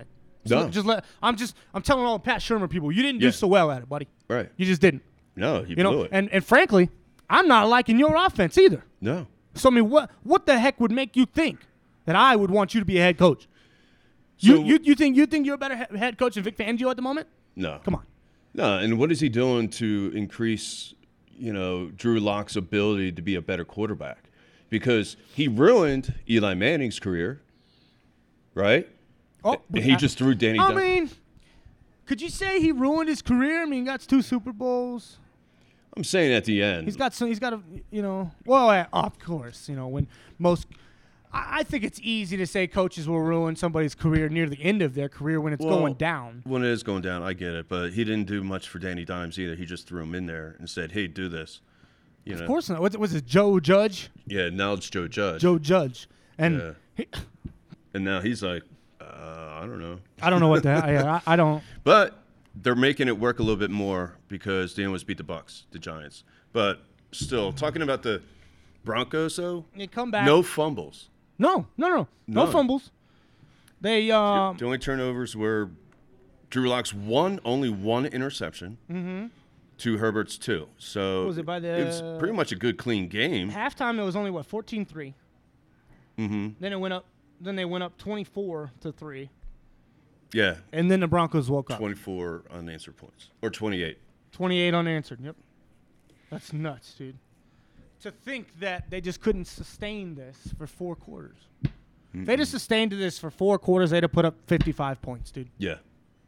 No. I'm telling all the Pat Shermer people, you didn't do so well at it, buddy. Right. You just didn't. No, you blew it. And frankly, I'm not liking your offense either. No. So I mean, what the heck would make you think that I would want you to be a head coach? So, you think you're a better head coach than Vic Fangio at the moment? No. Come on. No, and what is he doing to increase, Drew Lock's ability to be a better quarterback? Because he ruined Eli Manning's career, right? Oh, and he just threw Danny. I mean, could you say he ruined his career? I mean, he got 2 Super Bowls. I'm saying at the end. He's got a, well, of course, when most – I think it's easy to say coaches will ruin somebody's career near the end of their career when it's going down. When it is going down, I get it. But he didn't do much for Danny Dimes either. He just threw him in there and said, hey, do this. Of course not. Was it Joe Judge? Yeah, now it's Joe Judge. Joe Judge. And and now he's like, I don't know. I don't know what the hell. I don't. But they're making it work a little bit more because they almost beat the Giants. But still, talking about the Broncos, though, they come back. No fumbles. No fumbles. They the only turnovers were Drew Lock's only one interception to Herbert's 2. So what was it was pretty much a good clean game. Halftime it was only 14-3. Mm-hmm. Then it went up. Then they went up 24-3. Yeah. And then the Broncos woke up. 24 unanswered points, or 28. 28 unanswered. Yep. That's nuts, dude. To think that they just couldn't sustain this for 4 quarters. If they just sustained this for 4 quarters, they'd have put up 55 points, dude. Yeah.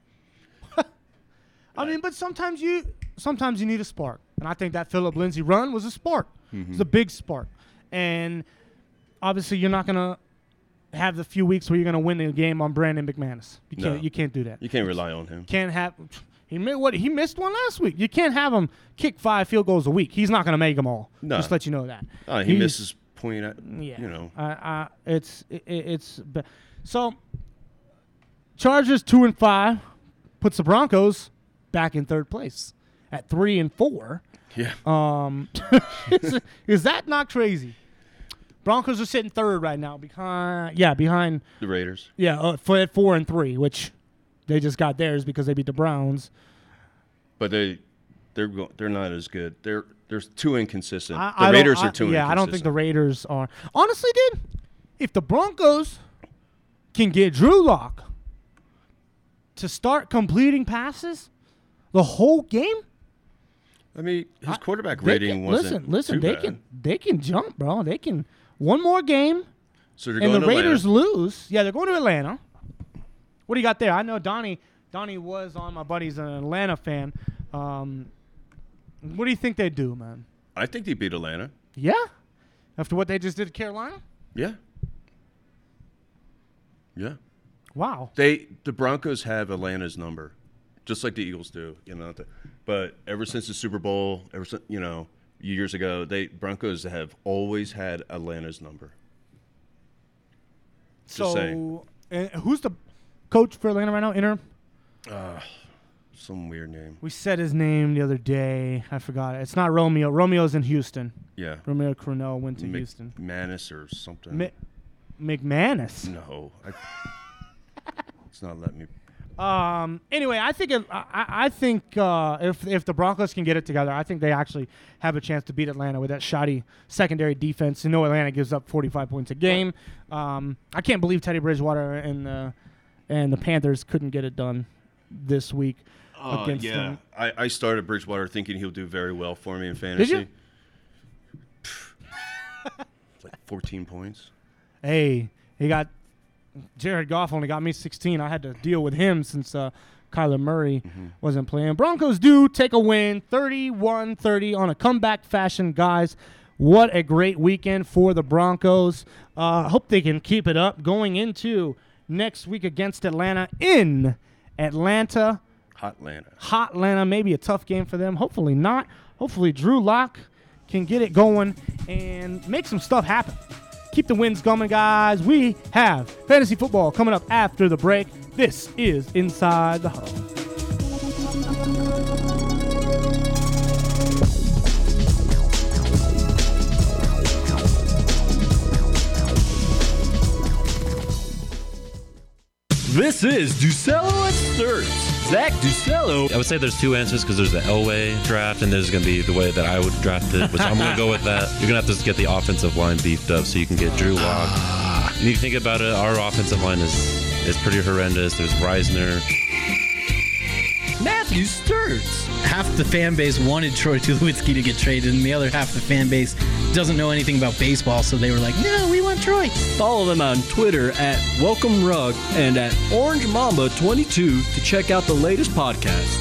I mean, but sometimes you need a spark. And I think that Phillip Lindsay run was a spark. It was a big spark. And obviously you're not going to have the few weeks where you're going to win the game on Brandon McManus. You can't do that. You can't rely on him. Can't have he missed one last week. You can't have him kick 5 field goals a week. He's not going to make them all. No. Just let you know that. He misses point at, it's so Chargers 2-5 puts the Broncos back in 3rd place at 3-4. Yeah. Is that not crazy? Broncos are sitting 3rd right now behind the Raiders. Yeah, at 4-3, which they just got theirs because they beat the Browns. But they're not as good. They're too inconsistent. The Raiders are too inconsistent. Yeah, I don't think the Raiders are. Honestly, dude, if the Broncos can get Drew Lock to start completing passes the whole game, I mean, his quarterback rating wasn't listen. too bad. They can jump, bro. They can one more game. So they're going and the to Raiders Atlanta. lose. Yeah, they're going to Atlanta. What do you got there? I know Donnie was on. My buddy's an Atlanta fan. What do you think they do, man? I think they beat Atlanta. Yeah? After what they just did to Carolina? Yeah. Yeah. Wow. The Broncos have Atlanta's number, just like the Eagles do. But ever since the Super Bowl, years ago, Broncos have always had Atlanta's number. Just saying. Who's the coach for Atlanta right now? Interim? Some weird name. We said his name the other day. I forgot it. It's not Romeo. Romeo's in Houston. Yeah. Romeo Crennel went to Houston. McManus or something. McManus? No. It's not letting me. Anyway, I think if the Broncos can get it together, I think they actually have a chance to beat Atlanta with that shoddy secondary defense. You know, Atlanta gives up 45 points a game. I can't believe Teddy Bridgewater and the Panthers couldn't get it done this week against them. I started Bridgewater thinking he'll do very well for me in fantasy. Did you? Like 14 points. Hey, he got Jared Goff only got me 16. I had to deal with him since Kyler Murray wasn't playing. Broncos do take a win, 31-30 on a comeback fashion, guys. What a great weekend for the Broncos. Hope they can keep it up going into next week against Atlanta in Atlanta. Hot Atlanta. Maybe a tough game for them. Hopefully not. Hopefully Drew Lock can get it going and make some stuff happen. Keep the wins coming, guys. We have fantasy football coming up after the break. This is Inside the Huddle. This is Ducello and Sturts. Zach Ducello. I would say there's two answers because there's the Elway draft and there's going to be the way that I would draft it, which I'm going to go with that. You're going to have to get the offensive line beefed up so you can get Drew Lock. You need to think about it. Our offensive line is pretty horrendous. There's Reisner. Matthew Sturts. Half the fan base wanted Troy Tulowitzki to get traded, and the other half the fan base doesn't know anything about baseball, so they were like, no, we want Troy. Follow them on Twitter at Welcome Rug and at Orange Mamba 22 to check out the latest podcast.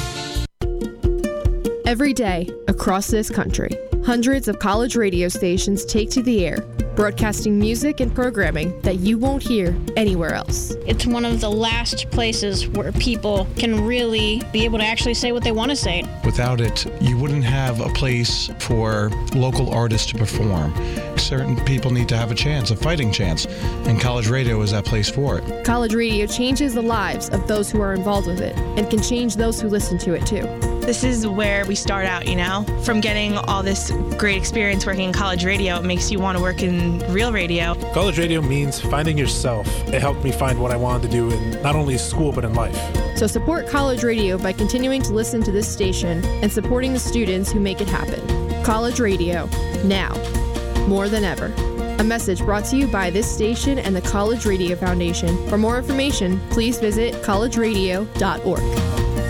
Every day, across this country, hundreds of college radio stations take to the air, broadcasting music and programming that you won't hear anywhere else. It's one of the last places where people can really be able to actually say what they want to say. Without it, you wouldn't have a place for local artists to perform. Certain people need to have a chance, a fighting chance, and college radio is that place for it. College radio changes the lives of those who are involved with it and can change those who listen to it too. This is where we start out, from getting all this great experience working in college radio. It makes you want to work in real radio. College radio means finding yourself. It helped me find what I wanted to do in not only school, but in life. So support college radio by continuing to listen to this station and supporting the students who make it happen. College radio, now, more than ever. A message brought to you by this station and the College Radio Foundation. For more information, please visit collegeradio.org.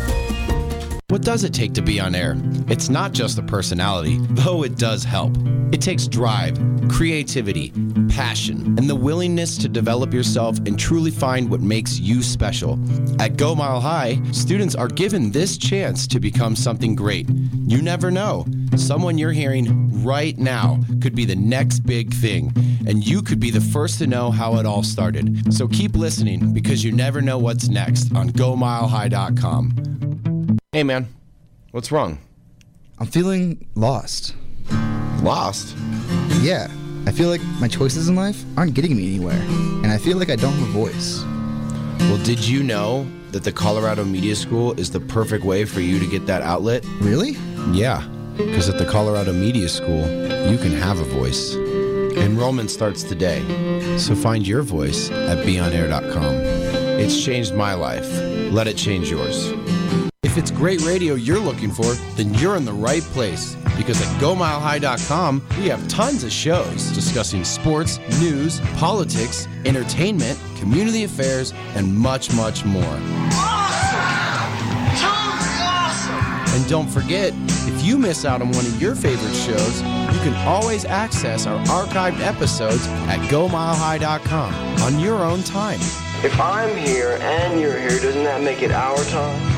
What does it take to be on air? It's not just a personality, though it does help. It takes drive, creativity, passion, and the willingness to develop yourself and truly find what makes you special. At Go Mile High, students are given this chance to become something great. You never know. Someone you're hearing right now could be the next big thing, and you could be the first to know how it all started. So keep listening, because you never know what's next on GoMileHigh.com. Hey man, what's wrong? I'm feeling lost. Lost? Yeah, I feel like my choices in life aren't getting me anywhere, and I feel like I don't have a voice. Well, did you know that the Colorado Media School is the perfect way for you to get that outlet? Really? Yeah, because at the Colorado Media School, you can have a voice. Enrollment starts today, so find your voice at beonair.com. It's changed my life. Let it change yours. If it's great radio you're looking for, then you're in the right place. Because at GoMileHigh.com, we have tons of shows discussing sports, news, politics, entertainment, community affairs, and much, much more. Awesome! Totally awesome! And don't forget, if you miss out on one of your favorite shows, you can always access our archived episodes at GoMileHigh.com on your own time. If I'm here and you're here, doesn't that make it our time?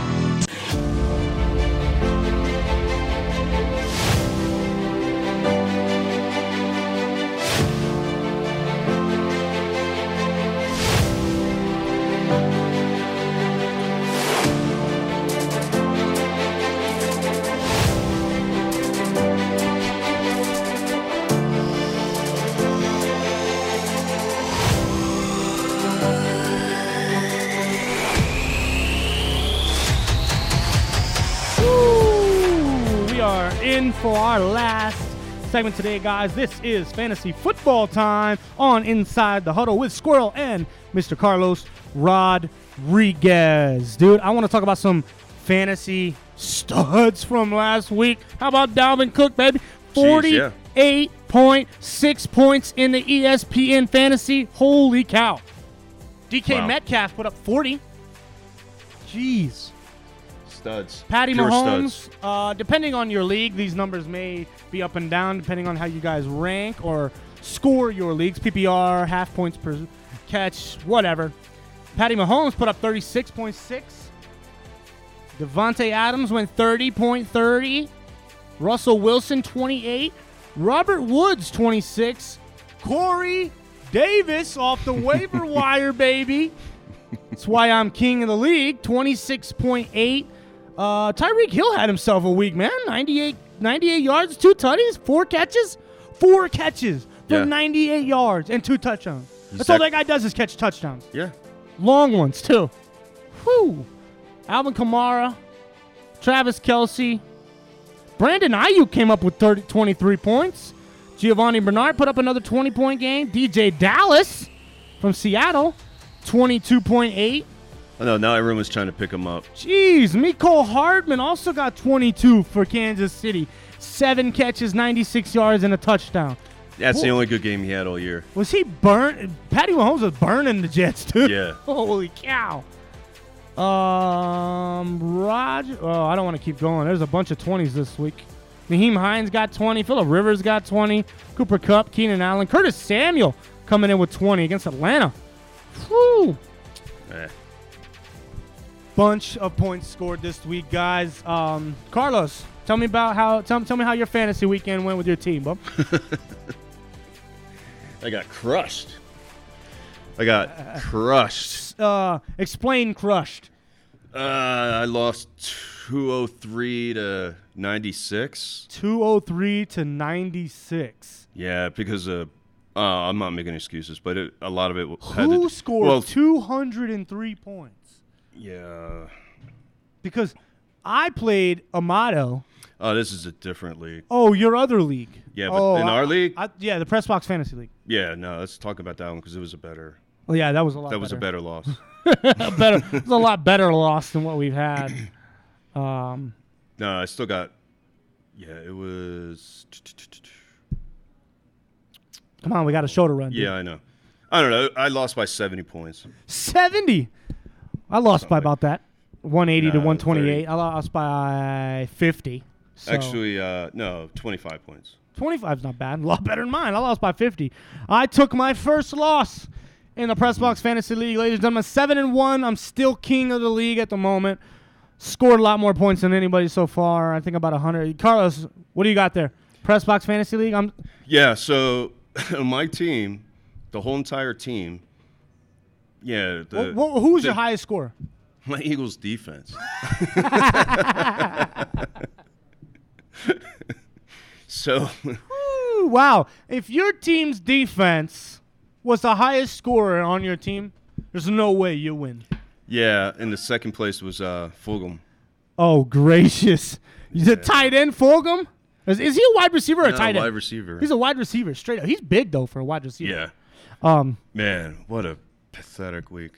For our last segment today, guys, this is fantasy football time on Inside the Huddle with Squirrel and Mr. Carlos Rodriguez. Dude, I want to talk about some fantasy studs from last week. How about Dalvin Cook, baby? 48.6 points in the ESPN fantasy. Holy cow. DK Metcalf put up 40. Jeez. Studs. Patty Mahomes, depending on your league, these numbers may be up and down depending on how you guys rank or score your leagues. PPR, half points per catch, whatever. Patty Mahomes put up 36.6. Devontae Adams went 30.30. Russell Wilson, 28. Robert Woods, 26. Corey Davis off the waiver wire, baby. That's why I'm king of the league, 26.8. Tyreek Hill had himself a week, man. 98 yards, 2 tutties, 4 catches. 4 catches for 98 yards and 2 touchdowns. That's all that guy does is catch touchdowns. Yeah. Long ones, too. Whew. Alvin Kamara, Travis Kelce. Brandon Ayuk came up with 23 points. Giovanni Bernard put up another 20-point game. DJ Dallas from Seattle, 22.8. I know, now everyone's trying to pick him up. Jeez, Mecole Hardman also got 22 for Kansas City. 7 catches, 96 yards, and a touchdown. That's the only good game he had all year. Was he burnt? Patty Mahomes was burning the Jets, too. Yeah. Holy cow. Roger. Oh, I don't want to keep going. There's a bunch of 20s this week. Naheem Hines got 20. Phillip Rivers got 20. Cooper Kupp, Keenan Allen. Curtis Samuel coming in with 20 against Atlanta. Whew. Bunch of points scored this week, guys. Carlos, tell me how your fantasy weekend went with your team, bub. I got crushed. Explain crushed. I lost 203 to 96. 203 to 96. Yeah, because I'm not making excuses, but a lot of it Who scored 203 points? Yeah. Because I played Amato. Oh, this is a different league. Oh, your other league. Yeah, but in our league? The Pressbox Fantasy League. Yeah, no, let's talk about that one because it was a better. Well, yeah, that was a lot. That was a better loss. It was a lot better loss than what we've had. No, I still got. Yeah, it was. Come on, we got a show to run. Yeah, I know. I don't know. I lost by 70 points. 70. I lost by about that. 180 to 128. 30. I lost by 50. So. Actually, no, 25 points. 25 is not bad. A lot better than mine. I lost by 50. I took my first loss in the Pressbox Fantasy League. Ladies and gentlemen, 7-1. I'm still king of the league at the moment. Scored a lot more points than anybody so far. I think about 100. Carlos, what do you got there? Pressbox Fantasy League? Yeah, so my team, the whole entire team, yeah. Who's your highest score? My Eagles defense. So. Wow. If your team's defense was the highest scorer on your team, there's no way you win. Yeah, and the second place was Fulgham. Oh, gracious. He's a tight end, Fulgham? Is he a wide receiver or a tight end? Wide receiver. He's a wide receiver, straight up. He's big, though, for a wide receiver. Yeah. Man, what a pathetic week.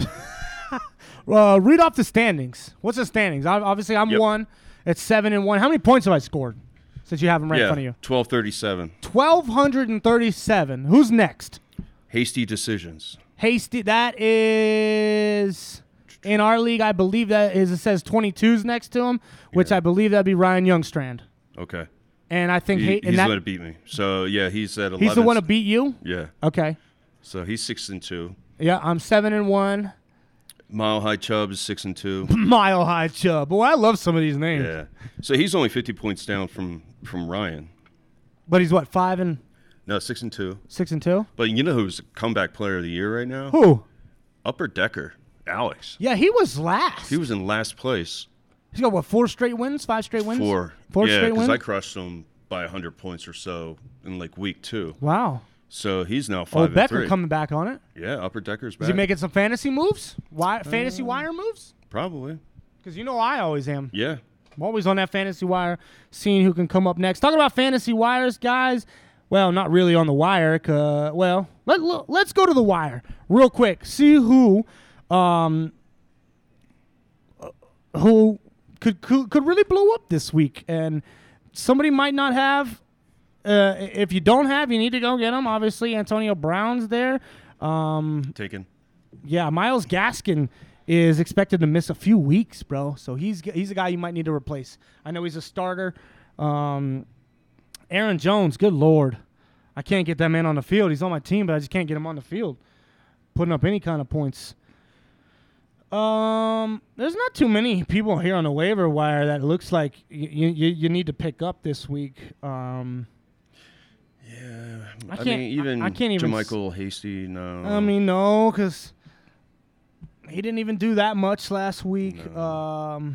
Read off the standings. What's the standings? Obviously, I'm 1 at 7-1. How many points have I scored since you have them right in front of you? 1237. 1,237. Who's next? Hasty Decisions. Hasty. That is in our league. I believe that is. It says 22's next to him, which I believe that'd be Ryan Youngstrand. Okay. And I think he's the one to beat me. So yeah, he's at 11. He's the one to beat you. Yeah. Okay. So he's 6-2. Yeah, I'm 7-1. Mile High Chubb is 6-2. Mile High Chubb. Boy, I love some of these names. Yeah. So he's only 50 points down from Ryan. But he's what, 5-2? No, 6-2. 6-2. But you know who's comeback player of the year right now? Who? Upper Decker, Alex. Yeah, he was last. He was in last place. He's got what, 4 straight wins? 5 straight wins? 4. Four yeah, straight wins? because I crushed him by 100 points or so in like week 2. Wow. So he's now 5-3. Becker coming back on it. Yeah, Upper Decker's back. Is he making some fantasy moves? Fantasy wire moves? Probably. Because you know I always am. Yeah. I'm always on that fantasy wire, seeing who can come up next. Talking about fantasy wires, guys. Well, not really on the wire. Let's go to the wire real quick. See who could really blow up this week. And somebody might not have. If you don't have, you need to go get them. Obviously, Antonio Brown's there. Taken. Yeah, Myles Gaskin is expected to miss a few weeks, bro. So he's a guy you might need to replace. I know he's a starter. Aaron Jones, good Lord. I can't get that man on the field. He's on my team, but I just can't get him on the field, putting up any kind of points. There's not too many people here on the waiver wire that looks like you need to pick up this week. Yeah, I can't even JaMychal Hasty, no. I mean, no, because he didn't even do that much last week. No.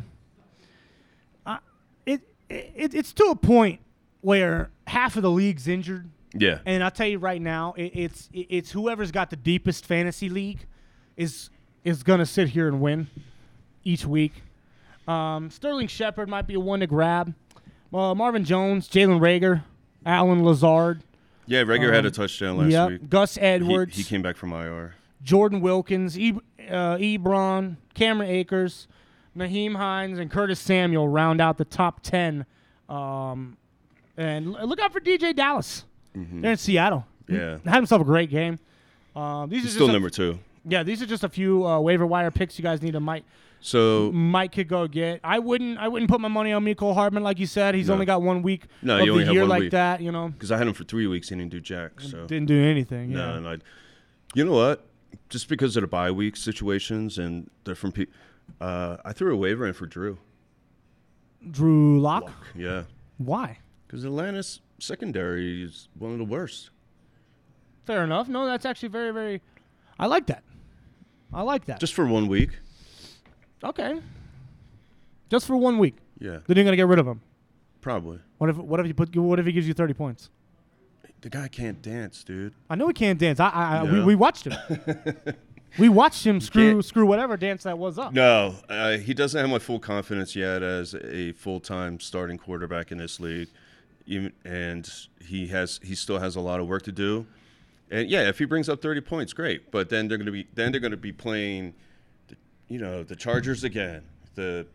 It's to a point where half of the league's injured. Yeah. And I'll tell you right now, it's whoever's got the deepest fantasy league is going to sit here and win each week. Sterling Shepard might be a one to grab. Marvin Jones, Jalen Reagor, Allen Lazard. Yeah, Reagor had a touchdown last week. Gus Edwards. He came back from IR. Jordan Wilkins, Ebron, Cameron Akers, Naheem Hines, and Curtis Samuel round out the top 10. And look out for DJ Dallas. They're in Seattle. Yeah. Had himself a great game. He's still number 2. Yeah, these are just a few waiver wire picks you guys need to might could go get. I wouldn't put my money on Mecole Hardman like you said. He's only got 1 week of the year like that, you know. Because I had him for 3 weeks, he didn't do jack. So didn't do anything. No, Yeah. and you know what? Just because of the bye week situations and different people, I threw a waiver in for Drew. Drew Lock? Yeah. Why? Because Atlanta's secondary is one of the worst. Fair enough. No, that's actually very, very. I like that. Just for 1 week. Okay. Just for 1 week. Yeah. Then you're gonna get rid of him. Probably. What if he gives you 30 points? The guy can't dance, dude. I know he can't dance. Yeah. We watched him. We watched him screw whatever dance that was up. No, he doesn't have my full confidence yet as a full-time starting quarterback in this league, and he still has a lot of work to do. And yeah, if he brings up 30 points, great. But then they're going to be playing, the Chargers again, the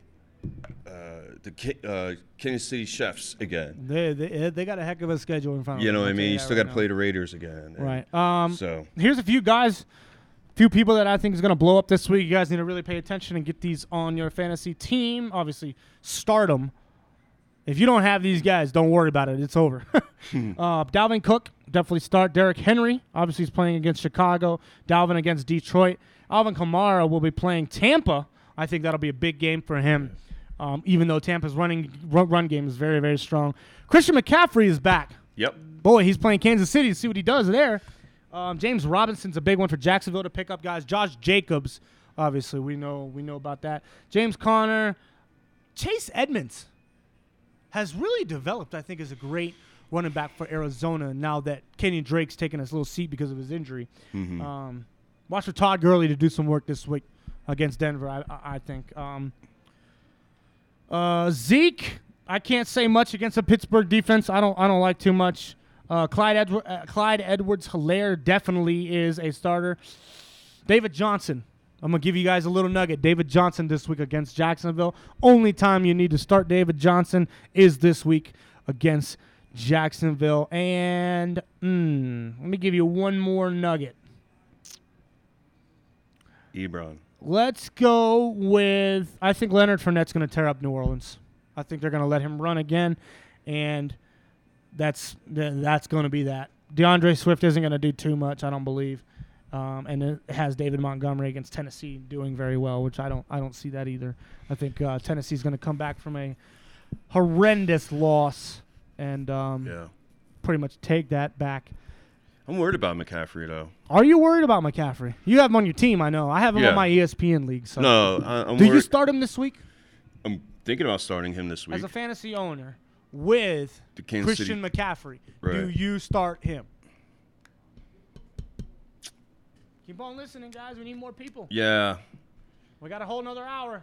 Kansas City Chiefs again. They got a heck of a schedule in front of them. You know what I mean? You still got to play the Raiders again. Right. So here's a few people that I think is going to blow up this week. You guys need to really pay attention and get these on your fantasy team. Obviously, start them. If you don't have these guys, don't worry about it. It's over. Dalvin Cook, definitely start. Derrick Henry, obviously he's playing against Chicago. Dalvin against Detroit. Alvin Kamara will be playing Tampa. I think that'll be a big game for him, even though Tampa's run game is very, very strong. Christian McCaffrey is back. Yep. Boy, he's playing Kansas City to see what he does there. James Robinson's a big one for Jacksonville to pick up guys. Josh Jacobs, obviously, we know about that. James Conner. Chase Edmonds has really developed, I think, as a great running back for Arizona now that Kenyon Drake's taken his little seat because of his injury. Mm-hmm. Watch for Todd Gurley to do some work this week against Denver, I think. Zeke, I can't say much against the Pittsburgh defense. I don't like too much. Clyde Edwards-Helaire definitely is a starter. David Johnson. I'm going to give you guys a little nugget. David Johnson this week against Jacksonville. Only time you need to start David Johnson is this week against Jacksonville. And let me give you one more nugget. Ebron. Let's go with, I think Leonard Fournette's going to tear up New Orleans. I think they're going to let him run again, and that's going to be that. DeAndre Swift isn't going to do too much, I don't believe. And it has David Montgomery against Tennessee doing very well, which I don't see that either. I think Tennessee's going to come back from a horrendous loss and pretty much take that back. I'm worried about McCaffrey, though. Are you worried about McCaffrey? You have him on your team, I know. I have him on my ESPN league. So. No, I'm Do you start him this week? I'm thinking about starting him this week. As a fantasy owner with Christian McCaffrey, do you start him? Keep on listening, guys. We need more people. Yeah. We got a whole nother hour.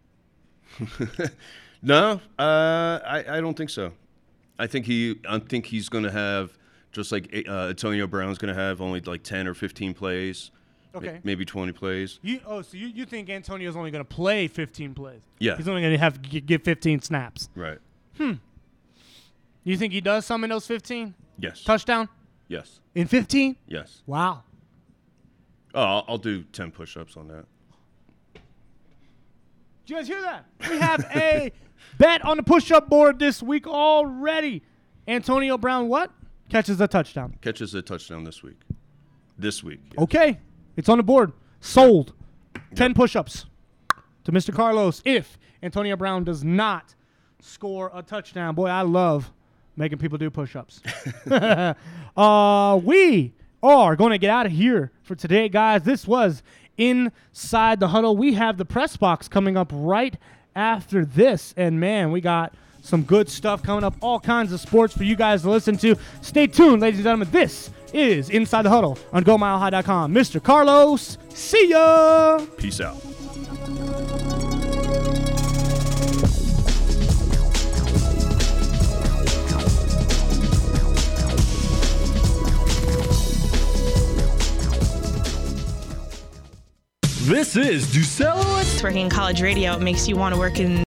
No, I don't think so. I think he's going to have, just like Antonio Brown's going to have, only like 10 or 15 plays. Okay. Maybe 20 plays. So you think Antonio's only going to play 15 plays? Yeah. He's only going to have to get 15 snaps. Right. You think he does some in those 15? Yes. Touchdown? Yes. In 15? Yes. Wow. Oh, I'll do 10 push-ups on that. Did you guys hear that? We have a bet on the push-up board this week already. Antonio Brown what? Catches a touchdown. Catches a touchdown this week. Yes. Okay. It's on the board. Sold. 10 push-ups to Mr. Carlos if Antonio Brown does not score a touchdown. Boy, I love making people do push-ups. We are going to get out of here for today, guys. This was Inside the Huddle. We have the press box coming up right after this. And, man, we got some good stuff coming up, all kinds of sports for you guys to listen to. Stay tuned, ladies and gentlemen. This is Inside the Huddle on GoMileHigh.com. Mr. Carlos, see ya. Peace out. This is Ducello. Working in college radio, it makes you want to work in